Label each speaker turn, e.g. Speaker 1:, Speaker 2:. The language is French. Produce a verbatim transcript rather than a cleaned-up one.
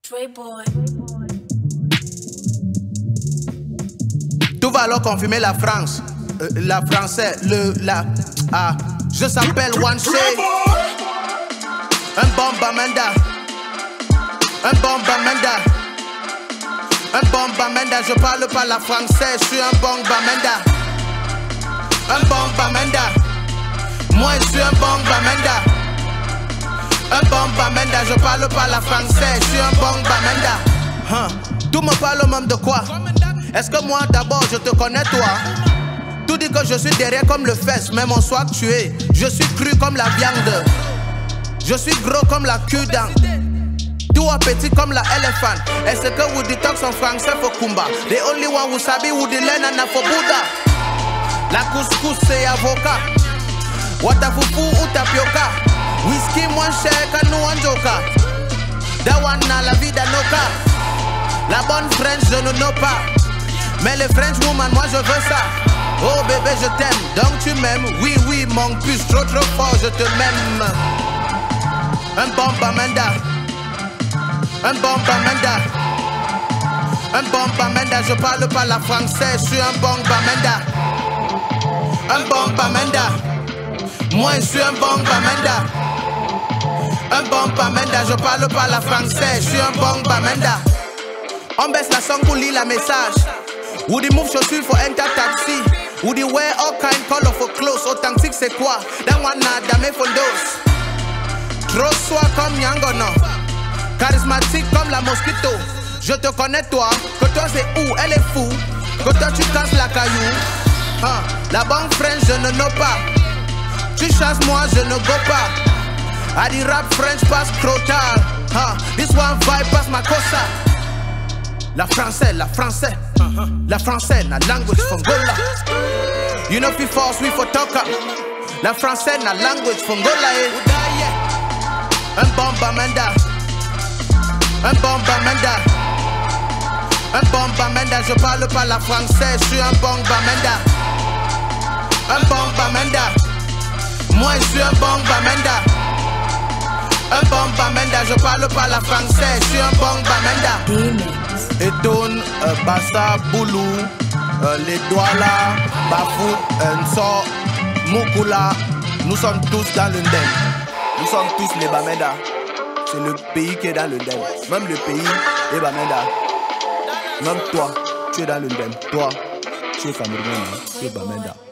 Speaker 1: Dre Boy.
Speaker 2: Tout va alors confirmer la France, euh, la français, le, la, ah, je s'appelle One Shay. Un bon bamenda, un bon bamenda, un bon bamenda, je parle pas la français, je suis un bon bamenda. Un bon bamenda, moi je suis un bon bamenda. Un bon bamenda, je parle pas la français, je suis un bon bamenda. Huh. Tout me parle même de quoi? Est-ce que moi d'abord je te connais toi? Tout dit que je suis derrière comme le fesse, mais mon swag tu es. Je suis cru comme la viande, je suis gros comme la queue d'âne, tout petit comme la éléphant. Est-ce que vous dites en français for Kumba? The only one who sabi who the learn and for Buddha. La couscous c'est avocat, watafufu ou tapioca. Whisky moins cher que nous en joker. That one na la vida noka. La bonne French je ne know pas, mais les French woman moi je veux ça. Oh bébé je t'aime, donc tu m'aimes. Oui oui mon puce, trop trop fort je te m'aime. Un bon bamenda, un bon bamenda, un bon bamenda, je parle pas la français, je suis un bon bamenda. Un bon bamenda, moi je suis un bon bamenda. Un bon bamenda, je parle pas la français, je suis un bon bamenda. On baisse la song pour lire la message. Woody move chaussures for enter taxi. Woody wear all kind colorful clothes. Authentique c'est quoi? That one na dame fondos. Trop sois comme Yangono, charismatique comme la mosquito. Je te connais toi, que toi c'est où? Elle est fou, que toi tu casses la caillou. Hein, la banque French je ne know pas. Tu chasses moi je ne go pas. I di rap French passe trop tard. Huh, this one vibe passe ma cosa. La français, la français, la français, na language from Gola. You know fi force we for talker. La français, na language from Gola. Eh. Un bon bamenda, un bon bamenda, un bon bamenda. Je parle pas la français, je suis un bon bamenda. Un bon bamenda, moi je suis un bon bamenda. Un bon bamenda, je parle pas la français, je suis un bon bamenda. Etone, euh, Bassa, Boulou, euh, les Douala, Bafou, Nso, Mukula, nous sommes tous dans le Ndem. Nous sommes tous les Bamenda. C'est le pays qui est dans le Ndem. Même le pays est Bamenda. Même toi, tu es dans le Ndem. Toi, tu es Camerounais, tu es Bamenda.